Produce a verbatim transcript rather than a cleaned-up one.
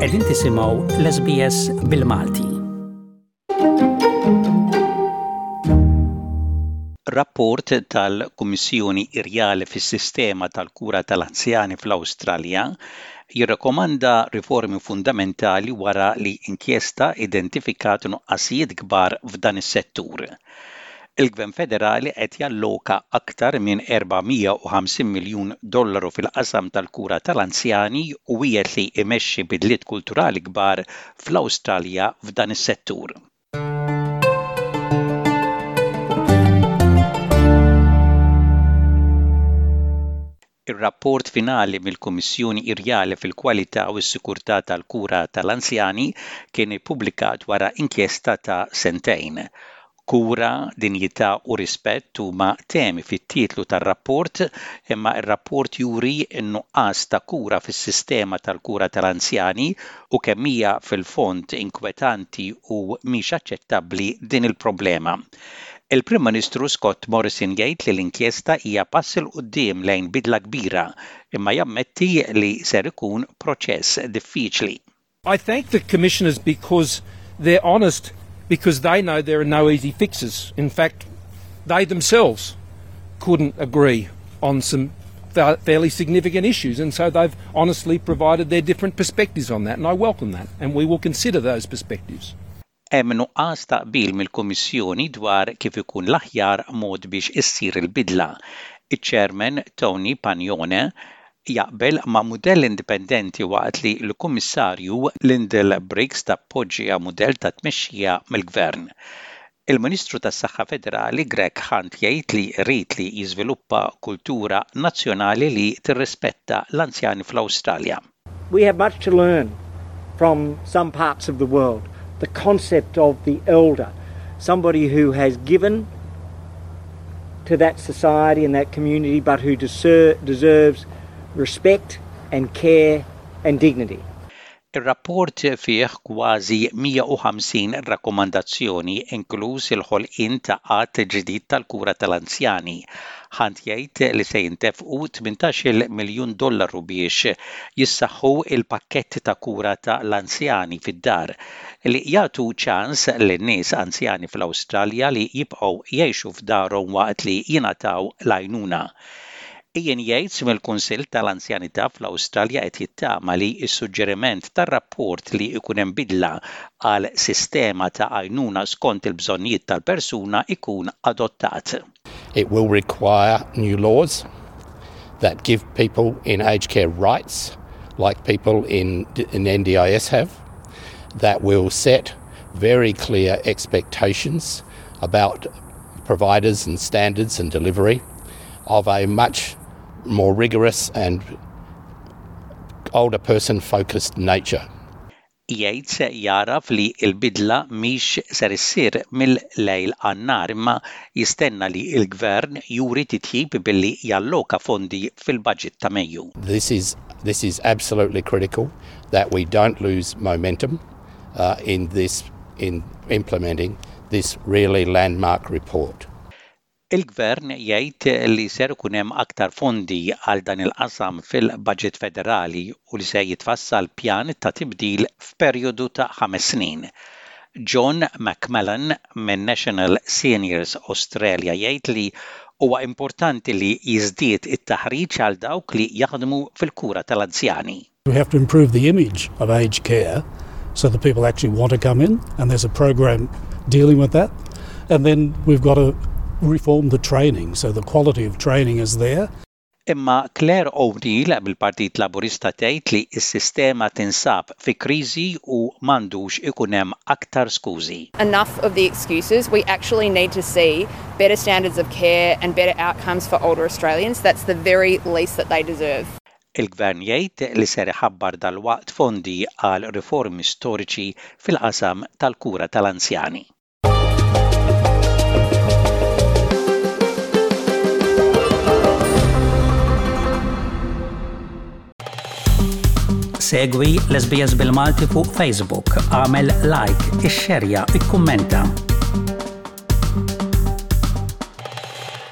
Qegħdin tisimgħu l-S B S bil-Malti. Rapport tal-Kummissjoni Irjali fis-Sistema tal-Kura tal-Anzjani fl-Awstralja jirrakkomanda riformi fundamentali wara li inkjesta identifikat nuqqasijiet kbar f'dan is-settur. Il-Gvern Federali qed jalloka aktar minn erba'mija u ħamsin miljun dollaru fil-qasam tal-kura tal-anzjani u wieħed li jmexxi bidliet kulturali kbar fl-Awstralja f'dan is-settur. Ir-rapport finali mill-Kummissjoni Irjali fil-Kwalità u s-Sikurtà tal-Kura tal-Anzjani kien ippubblikat wara inkjesta ta' sentejn. Kura, dinjità u rispett huma temi fit-titlu tar-rapport, imma r-rapport juri n-nuqqas ta' kura fis-sistema tal-kura tal-anzjani u kemm hija fil-fond inkwetanti u mhix aċċettabbli din il-problema. Il-Prim Ministru Scott Morrison jgħid li l-inkjesta hija pass il quddiem lejn bidla kbira, imma jammetti li ser ikun proċess diffiċli. I thank the commissioners because they're honest. Because they know there are no easy fixes. In fact, they themselves couldn't agree on some fa- fairly significant issues, and so they've honestly provided their different perspectives on that, and I welcome that, and we will consider those perspectives. Hemm nuqqas taqbil mill-Kummissjoni dwar kif ikun l-aħjar mod biex issir il-bidla. Iċ-Chairman Tony Panione jaqbel ma' mudell indipendenti waqt li l-Kummissarju Lyndall Briggs tappoġġja mudell ta' tmexxija mill-Gvern. Il-Ministru tas-Saħħa Federali Greg Hunt jgħid li rrid li jiżviluppa kultura nazzjonali li tirrispetta l-anzjani fl-Awstralja. We have much to learn from some parts of the world. The concept of the elder, somebody who has given to that society and that community but who deser- deserves respect and care and dignity. Ir-rapport fih kważi mija u ħamsin rakkomandazzjoni inkluż il-ħolqien ta' qatt ġdid tal-kura tal-anzjani. Ħadd jgħid li se jintefqu tmintax-il miljun dollaru biex jissaħħu il-pakketti ta' kura tal-anzjani fid-dar li jagħtu ċans lin-nies anzjani fl-Awstralja li jibqgħu jgħixu f'darhom waqt li jingħataw l-għajnuna. Ian Yates mill-Kunsill tal-Anzjanità fl-Awstralja qed jittama li s-suġġeriment tar-rapport li jkun hemm bidla għal sistema ta' għajnuna skont il-bżonnijiet tal-persuna ikun adottat. It will require new laws that give people in aged care rights like people in, in N D I S have, that will set very clear expectations about providers and standards and delivery of a much more rigorous and older person focused nature. Yates jaraf li l-bidla mhix ser issir mill-lejl għan-nar imma jistenna li l-Gvern juri titjib billi jalloka fondi fil-budget ta' Mejju. This is this is absolutely critical that we don't lose momentum uh, in this in implementing this really landmark report. Il-Gvern jgħid li ser ikun hemm aktar fondi għal dan il-qasam fil-Baġit Federali u li se jitfassal pjan ta' tibdil f'perjodu ta' ħames snin. John McMillan minn National Seniors Australia jgħid li huwa importanti li jiżdied it-taħriġ għal dawk li jaħdmu fil-kura tal-anzjani. We have to improve the image of aged care so that people actually want to come in, and there's a program dealing with that. And then we've got to reform the training, so the quality of training is there. Imma Claire O'Neill bil-Partit Laburista tgħid li s-sistema tinsab fi kriżi u m'għandux ikun hemm aktar skużi. Enough of the excuses. We actually need to see better standards of care and better outcomes for older Australians. That's the very least that they deserve. Il-Gvern jgħid li ser iħabbar dalwaqt fondi għal riformi storiċi fil-qasam tal-kura tal-anzjani. Segwi l-S B S bil-Malti fuq Facebook, għamel like, ixxerja, ikkummenta.